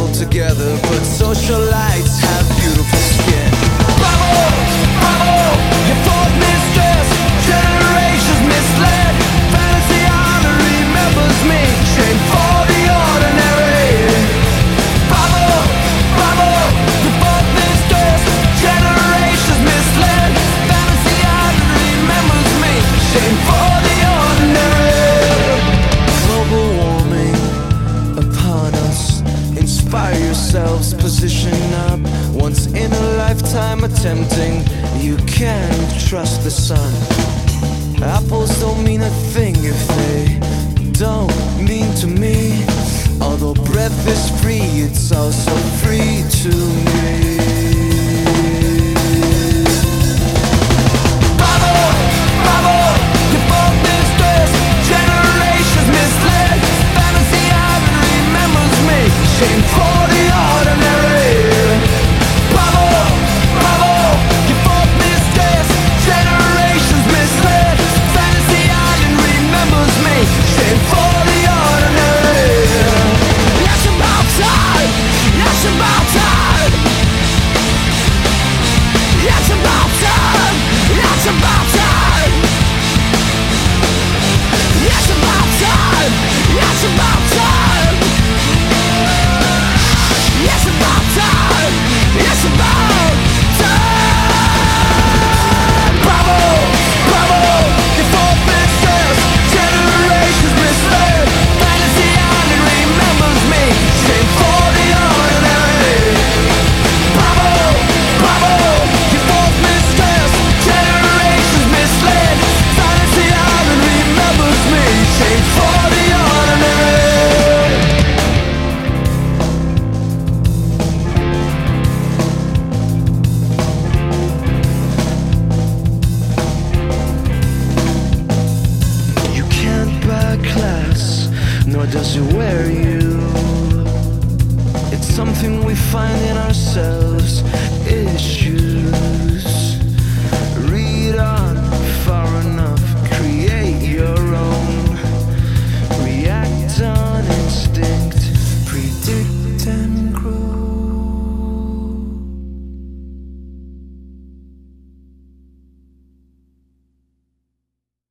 all together, but socialites have beautiful skin. Bravo, bravo, you fought mistress, generations misled. Fantasy honor remembers me, shame for the ordinary. Bravo, bravo, you fought mistress, generations misled. Fantasy honor remembers me, shame for the ordinary. Global warming upon us, inspire yourselves, position up. Once in a lifetime attempting, you can't trust the sun. Apples don't mean a thing if they don't mean to me. Although breath is free, it's also free to me. Bravo, bravo, you fought mistress, generations misled. Fantasy either remembers me, shame for the ordinary. Bravo, bravo, you fought mistress, generations misled. Fantasy either remembers me, shame for the ordinary. It's about time, it's about time. It's about time, it's about time. It's about time, it's about time. It's about time, it's about time. Bravo, bravo, you fought mistress, generations misled. Fantasy only remembers me, shame for the ordinary. Bravo, bravo, you fought mistress, generations misled. Fantasy only remembers me, shame for the ordinary. You can't buy class, nor does it wear you. It's something we find in ourselves.